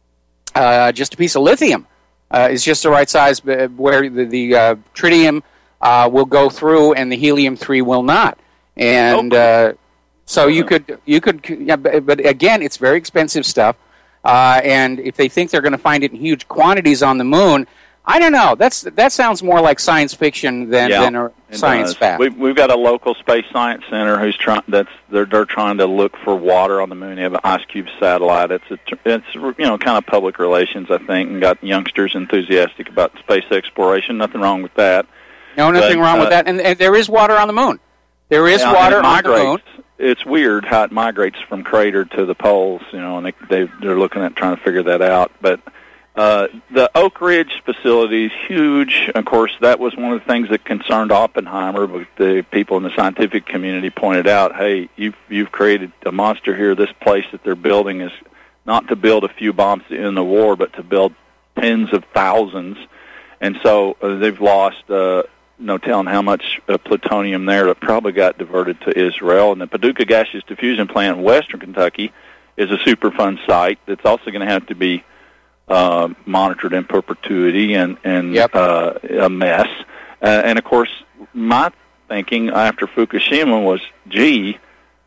uh, just a piece of lithium. Uh, it's just the right size where the, the uh, tritium uh, will go through and the helium three will not. And okay. uh, so you could, you could, yeah, but, but again, it's very expensive stuff. Uh, and if they think they're going to find it in huge quantities on the moon, I don't know. That's that sounds more like science fiction than, yeah, than a science does. fact. We've, we've got a local space science center who's trying. That's they're they're trying to look for water on the moon. They have an IceCube satellite. It's a, it's you know kind of public relations, I think, and got youngsters enthusiastic about space exploration. Nothing wrong with that. No, nothing but, wrong uh, with that. And, and there is water on the moon. There is yeah, water on the moon. It's weird how it migrates from crater to the poles, you know, and they, they they're looking at trying to figure that out. But uh, the Oak Ridge facility is huge. Of course, that was one of the things that concerned Oppenheimer. But the people in the scientific community pointed out, "Hey, you've you've created a monster here. This place that they're building is not to build a few bombs to end the war, but to build tens of thousands." And so uh, they've lost. Uh, No telling how much uh, plutonium there that probably got diverted to Israel. And the Paducah Gaseous Diffusion Plant in western Kentucky is a Superfund site that's also going to have to be uh, monitored in perpetuity and, and yep. uh, a mess. Uh, and, of course, my thinking after Fukushima was, gee,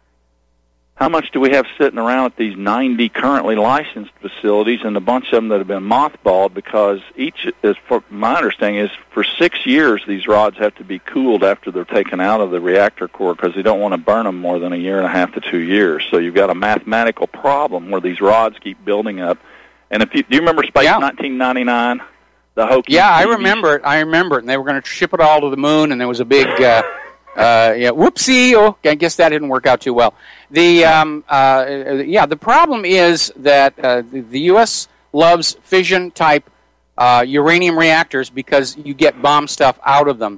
how much do we have sitting around at these ninety currently licensed facilities and a bunch of them that have been mothballed because each, is, for my understanding, is for six years these rods have to be cooled after they're taken out of the reactor core because they don't want to burn them more than a year and a half to two years. So you've got a mathematical problem where these rods keep building up. And if you, do you remember Space yeah. nineteen ninety-nine? The Hokie Yeah, I T V? remember it. I remember it. And they were going to ship it all to the moon, and there was a big... Uh, Uh, yeah, whoopsie! Oh, I guess that didn't work out too well. The um, uh, yeah, the problem is that uh, the, the U S loves fission type uh, uranium reactors because you get bomb stuff out of them.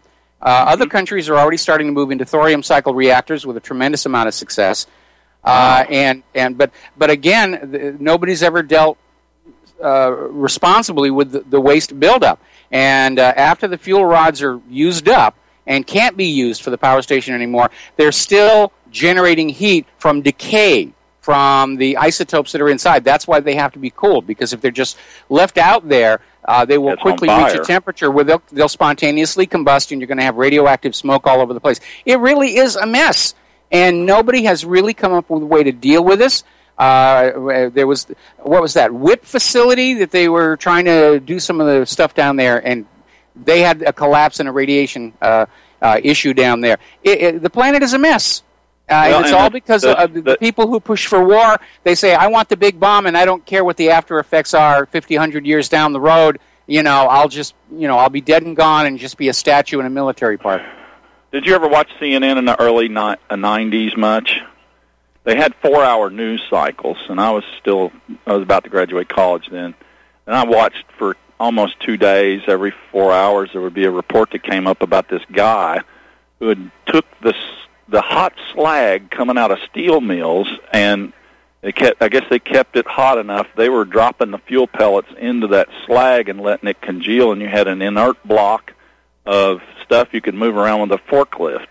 Uh, other countries are already starting to move into thorium cycle reactors with a tremendous amount of success. Uh, and and but but again, th- nobody's ever dealt uh, responsibly with the, the waste buildup. And uh, after the fuel rods are used up and can't be used for the power station anymore, they're still generating heat from decay from the isotopes that are inside. That's why they have to be cooled, because if they're just left out there, uh, they will It's quickly on reach a fire. temperature where they'll, they'll spontaneously combust, and you're going to have radioactive smoke all over the place. It really is a mess. And nobody has really come up with a way to deal with this. Uh, there was, what was that, W I P facility that they were trying to do some of the stuff down there, and they had a collapse and a radiation uh, uh, issue down there. It, it, the planet is a mess. Uh, Well, and it's and all the- because the- of the, the people who push for war. They say, I want the big bomb, and I don't care what the after effects are fifty, one hundred years down the road. You know, I'll just, you know, I'll be dead and gone and just be a statue in a military park. Did you ever watch C N N in the early ni- uh, nineties much? They had four-hour news cycles, and I was still, I was about to graduate college then. And I watched for almost two days. Every four hours there would be a report that came up about this guy who had took the, the hot slag coming out of steel mills, and they kept, I guess they kept it hot enough. They were dropping the fuel pellets into that slag and letting it congeal, and you had an inert block of stuff you could move around with a forklift,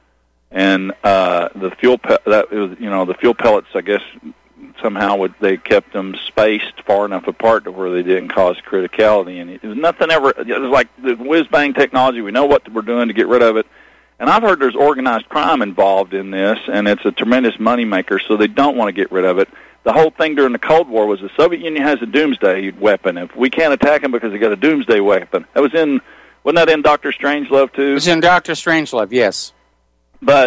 and uh, the fuel pe- that was, you know, the fuel pellets, I guess somehow would, they kept them spaced far enough apart to where they didn't cause criticality. And it was nothing ever. It was like the whiz bang technology. We know what we're doing to get rid of it. And I've heard there's organized crime involved in this, and it's a tremendous moneymaker. So they don't want to get rid of it. The whole thing during the Cold War was the Soviet Union has a doomsday weapon. If we can't attack them because they got a doomsday weapon, that was in. Wasn't that in Doctor Strangelove, too? It was in Doctor Strangelove, yes. But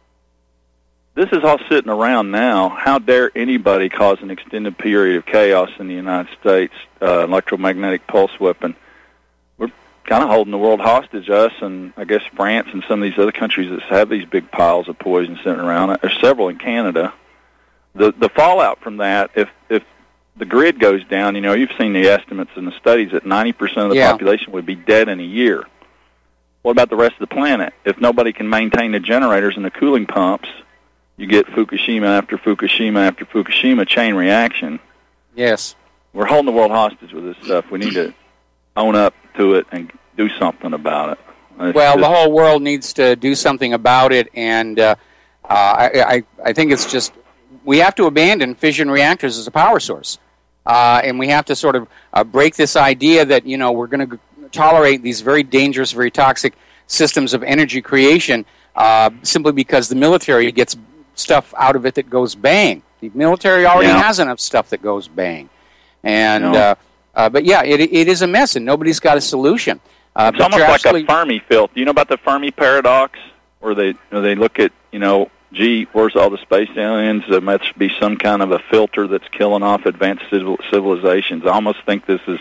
this is all sitting around now. How dare anybody cause an extended period of chaos in the United States, uh, electromagnetic pulse weapon? We're kind of holding the world hostage, us and I guess France and some of these other countries that have these big piles of poison sitting around. There's several in Canada. The the fallout from that, if if the grid goes down, you know, you've seen the estimates and the studies that ninety percent of the Yeah. population would be dead in a year. What about the rest of the planet? If nobody can maintain the generators and the cooling pumps, you get Fukushima after Fukushima after Fukushima chain reaction. Yes. We're holding the world hostage with this stuff. We need to own up to it and do something about it. It's Well, just- the whole world needs to do something about it, and uh, uh, I, I, I think it's just we have to abandon fission reactors as a power source, uh, and we have to sort of uh, break this idea that, you know, we're going to tolerate these very dangerous, very toxic systems of energy creation uh, simply because the military gets stuff out of it that goes bang. The military already Yeah. has enough stuff that goes bang, and No. uh, uh, but yeah, it it is a mess, and nobody's got a solution. Uh, It's but almost you're like absolutely- a Fermi field. Do you know about the Fermi paradox, where they where they look at, you know, gee, where's all the space aliens? There must be some kind of a filter that's killing off advanced civil, civilizations. I almost think this is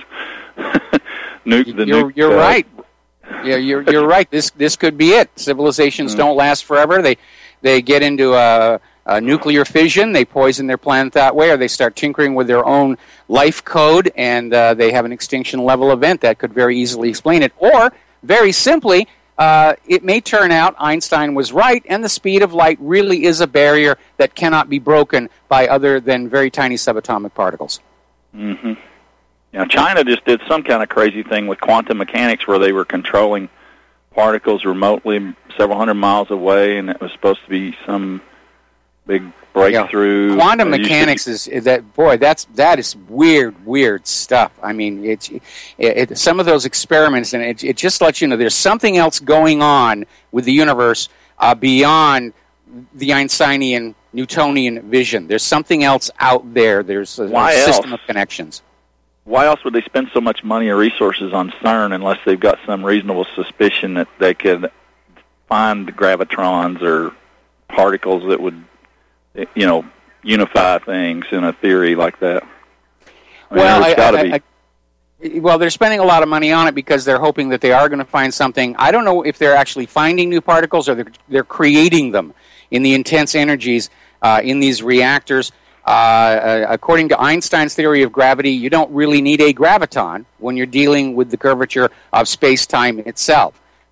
nuke. The You're, nuke, you're uh, right. Yeah, you're you're right. This this could be it. Civilizations Mm. don't last forever. They they get into a, a nuclear fission. They poison their planet that way, or they start tinkering with their own life code, and uh, they have an extinction level event that could very easily explain it. Or very simply, uh, it may turn out Einstein was right, and the speed of light really is a barrier that cannot be broken by other than very tiny subatomic particles. Mm-hmm. Now, China just did some kind of crazy thing with quantum mechanics where they were controlling particles remotely several hundred miles away, and it was supposed to be some big breakthrough. Quantum Uh, you mechanics should- is, is that boy. That's that is weird, weird stuff. I mean, it's it, it, some of those experiments, and it, it just lets you know there's something else going on with the universe uh, beyond the Einsteinian Newtonian vision. There's something else out there. There's a, Why a system else? of connections. Why else would they spend so much money or resources on CERN unless they've got some reasonable suspicion that they could find gravitrons or particles that would, you know, unify things in a theory like that? I mean, Well, there's I, gotta I, be. I, well, they're spending a lot of money on it because they're hoping that they are going to find something. I don't know if they're actually finding new particles or they're, they're creating them in the intense energies uh, in these reactors. Uh, uh, according to Einstein's theory of gravity, you don't really need a graviton when you're dealing with the curvature of space-time itself.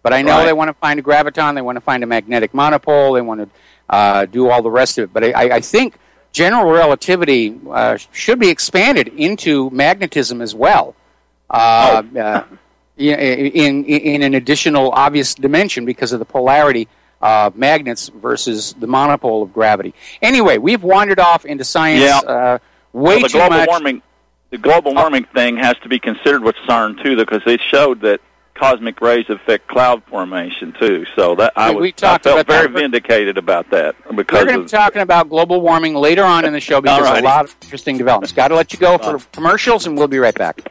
But I know Right. they want to find a graviton, they want to find a magnetic monopole, they want to uh, do all the rest of it. But I, I think general relativity uh, should be expanded into magnetism as well, uh, Oh. uh, in, in in an additional obvious dimension because of the polarity of magnets versus the monopole of gravity. Anyway, we've wandered off into science Yeah. uh, way well, the too global much. warming, the global warming thing has to be considered with CERN too, because they showed that cosmic rays affect cloud formation too. So that I We- was, we I talked felt about very that. vindicated about that We're because going to be of talking about global warming later on in the show because All a righty. lot of interesting developments. Got to let you go for commercials, and we'll be right back.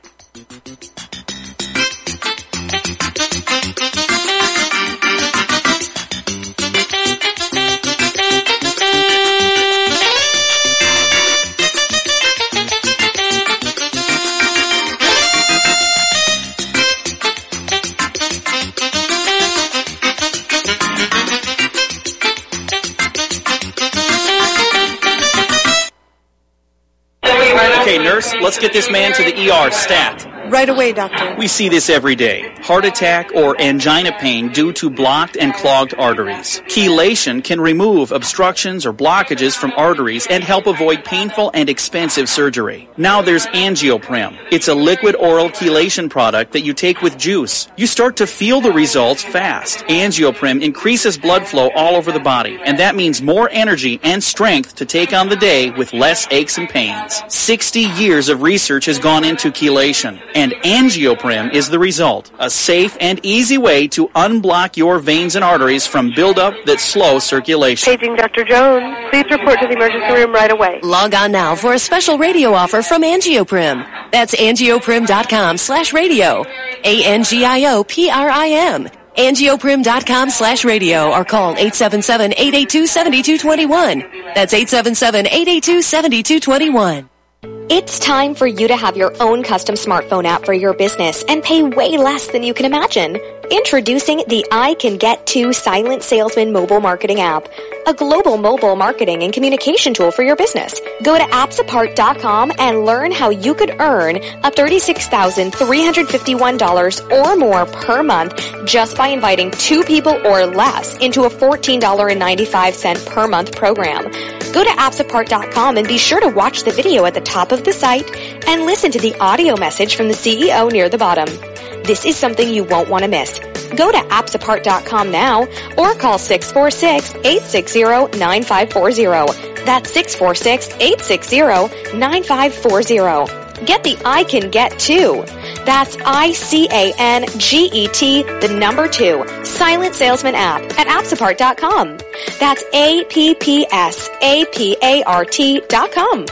Okay, nurse, let's get this man to the E R stat. Right away, doctor. We see this every day. Heart attack or angina pain due to blocked and clogged arteries. Chelation can remove obstructions or blockages from arteries and help avoid painful and expensive surgery. Now there's Angioprim. It's a liquid oral chelation product that you take with juice. You start to feel the results fast. Angioprim increases blood flow all over the body, and that means more energy and strength to take on the day with less aches and pains. sixty years of research has gone into chelation, and Angioprim is the result. A safe and easy way to unblock your veins and arteries from buildup that slow circulation. Paging Doctor Jones. Please report to the emergency room right away. Log on now for a special radio offer from Angioprim. That's angioprim.com slash radio. A N G I O P R I M. angioprim.com slash radio or call eight seven seven, eight eight two, seven two two one. That's eight seven seven, eight eight two, seven two two one. It's time for you to have your own custom smartphone app for your business and pay way less than you can imagine. Introducing the I Can Get To Silent Salesman mobile marketing app, a global mobile marketing and communication tool for your business. Go to apps apart dot com and learn how you could earn up to thirty-six thousand three hundred fifty-one dollars or more per month just by inviting two people or less into a fourteen dollars and ninety-five cents per month program. Go to apps apart dot com and be sure to watch the video at the top of the site and listen to the audio message from the C E O near the bottom. This is something you won't want to miss. Go to apps apart dot com now or call six four six, eight six zero, nine five four zero. That's six four six, eight six zero, nine five four zero. Get the I Can Get To. That's I C A N G E T, the number two, Silent Salesman app at apps apart dot com. That's A P P S A P A R T dot com.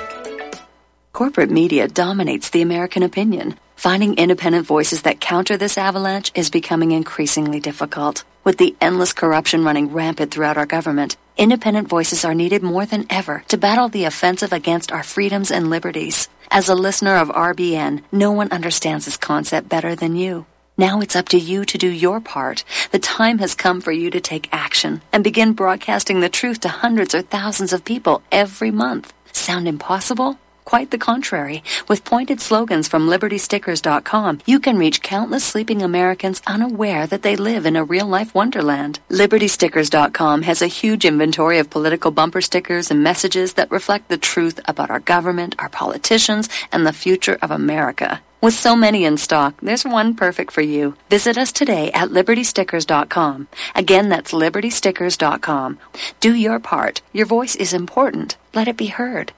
Corporate media dominates the American opinion. Finding independent voices that counter this avalanche is becoming increasingly difficult. With the endless corruption running rampant throughout our government, independent voices are needed more than ever to battle the offensive against our freedoms and liberties. As a listener of R B N, no one understands this concept better than you. Now it's up to you to do your part. The time has come for you to take action and begin broadcasting the truth to hundreds or thousands of people every month. Sound impossible? Quite the contrary. With pointed slogans from liberty stickers dot com, you can reach countless sleeping Americans unaware that they live in a real-life wonderland. liberty stickers dot com has a huge inventory of political bumper stickers and messages that reflect the truth about our government, our politicians, and the future of America. With so many in stock, there's one perfect for you. Visit us today at liberty stickers dot com. Again, that's liberty stickers dot com. Do your part. Your voice is important. Let it be heard.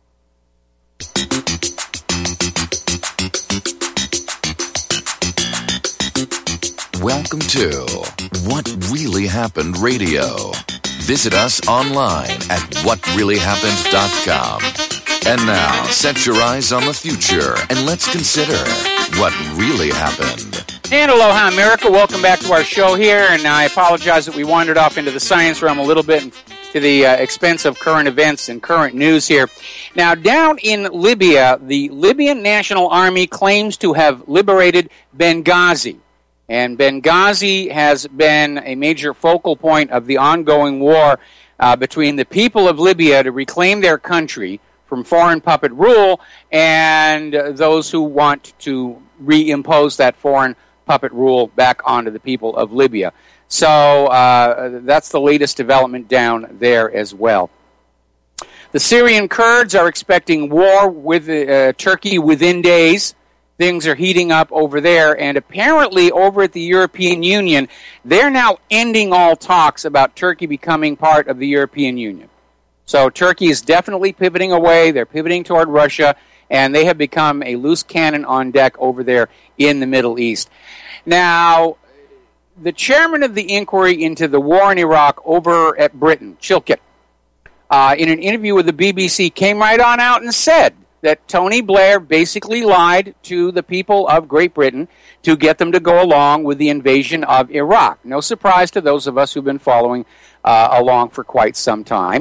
Welcome to What Really Happened Radio. Visit us online at what really happened dot com. And now, set your eyes on the future and let's consider what really happened. And aloha, America. Welcome back to our show here. And I apologize that we wandered off into the science realm a little bit and to the uh, expense of current events and current news here. Now, down in Libya, the Libyan National Army claims to have liberated Benghazi. And Benghazi has been a major focal point of the ongoing war uh, between the people of Libya to reclaim their country from foreign puppet rule and uh, those who want to reimpose that foreign puppet rule back onto the people of Libya. So uh, that's the latest development down there as well. The Syrian Kurds are expecting war with uh, Turkey within days. Things are heating up over there, and apparently over at the European Union, they're now ending all talks about Turkey becoming part of the European Union. So Turkey is definitely pivoting away. They're pivoting toward Russia, and they have become a loose cannon on deck over there in the Middle East. Now, the chairman of the inquiry into the war in Iraq over at Britain, Chilcot, uh, in an interview with the B B C, came right on out and said that Tony Blair basically lied to the people of Great Britain to get them to go along with the invasion of Iraq. No surprise to those of us who've been following uh, along for quite some time.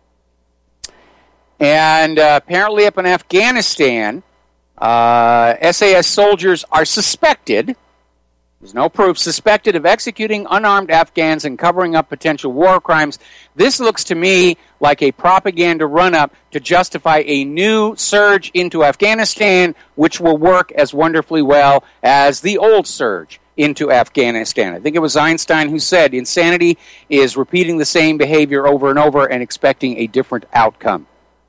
And uh, apparently up in Afghanistan, uh, S A S soldiers are suspected, there's no proof, suspected of executing unarmed Afghans and covering up potential war crimes. This looks to me like a propaganda run-up to justify a new surge into Afghanistan, which will work as wonderfully well as the old surge into Afghanistan. I think it was Einstein who said, insanity is repeating the same behavior over and over and expecting a different outcome.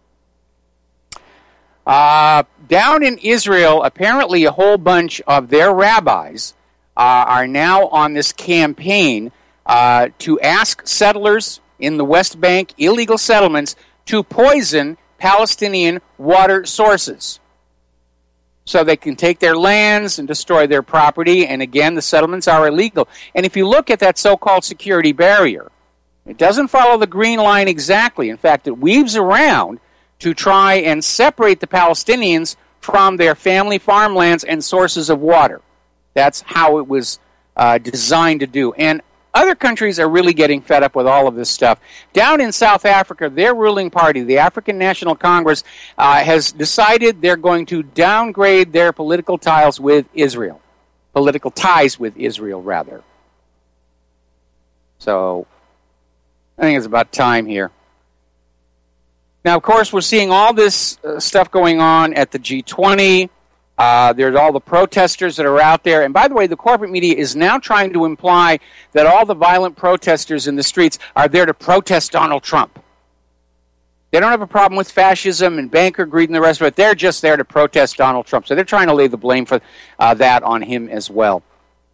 Uh, down in Israel, apparently a whole bunch of their rabbis uh, are now on this campaign uh, to ask settlers in the West Bank, illegal settlements, to poison Palestinian water sources so they can take their lands and destroy their property. And again, the settlements are illegal. And if you look at that so-called security barrier, it doesn't follow the green line exactly. In fact, it weaves around to try and separate the Palestinians from their family farmlands and sources of water. That's how it was uh, designed to do. And other countries are really getting fed up with all of this stuff. Down in South Africa, their ruling party, the African National Congress, uh, has decided they're going to downgrade their political ties with Israel. Political ties with Israel, rather. So, I think it's about time here. Now, of course, we're seeing all this uh, stuff going on at the G twenty. Uh, there's all the protesters that are out there. And by the way, the corporate media is now trying to imply that all the violent protesters in the streets are there to protest Donald Trump. They don't have a problem with fascism and banker greed and the rest of it. They're just there to protest Donald Trump. So they're trying to lay the blame for uh, that on him as well.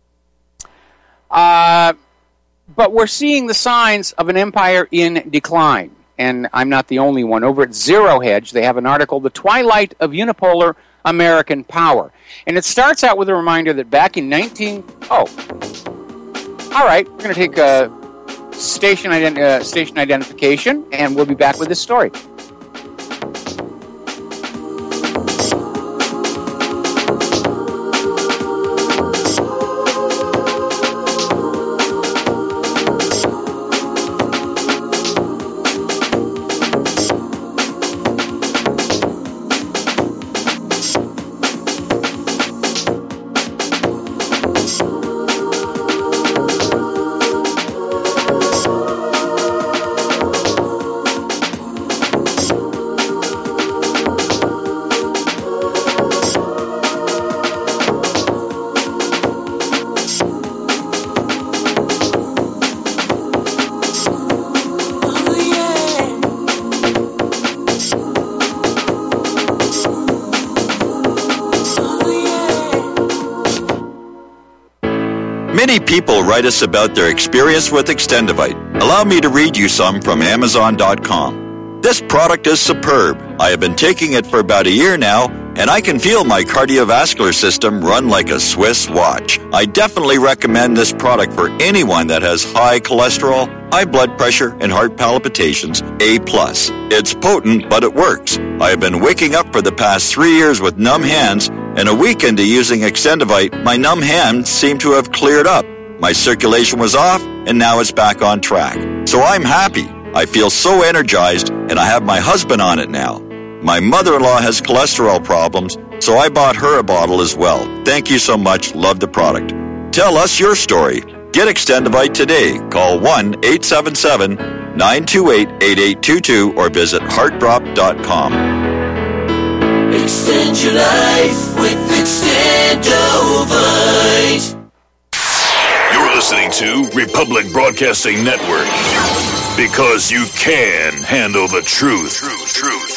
Uh, but we're seeing the signs of an empire in decline. And I'm not the only one. Over at Zero Hedge, they have an article, The Twilight of Unipolar American Power. And it starts out with a reminder that back in nineteen... Oh. All right, we're going to take a station, ident- uh, station identification, and we'll be back with this story. Many people write us about their experience with Extendivite. Allow me to read you some from Amazon dot com. This product is superb. I have been taking it for about a year now, and I can feel my cardiovascular system run like a Swiss watch. I definitely recommend this product for anyone that has high cholesterol, high blood pressure, and heart palpitations, A plus. It's potent, but it works. I have been waking up for the past three years with numb hands, and a week into using Extendivite, my numb hands seem to have cleared up. My circulation was off, and now it's back on track. So I'm happy. I feel so energized, and I have my husband on it now. My mother-in-law has cholesterol problems, so I bought her a bottle as well. Thank you so much. Love the product. Tell us your story. Get Extendivite today. Call one eight seven seven, nine two eight, eight eight two two or visit heart drop dot com. Extend your life with Extendovite. listening to Republic Broadcasting Network. Because you can handle the truth. Truth, truth.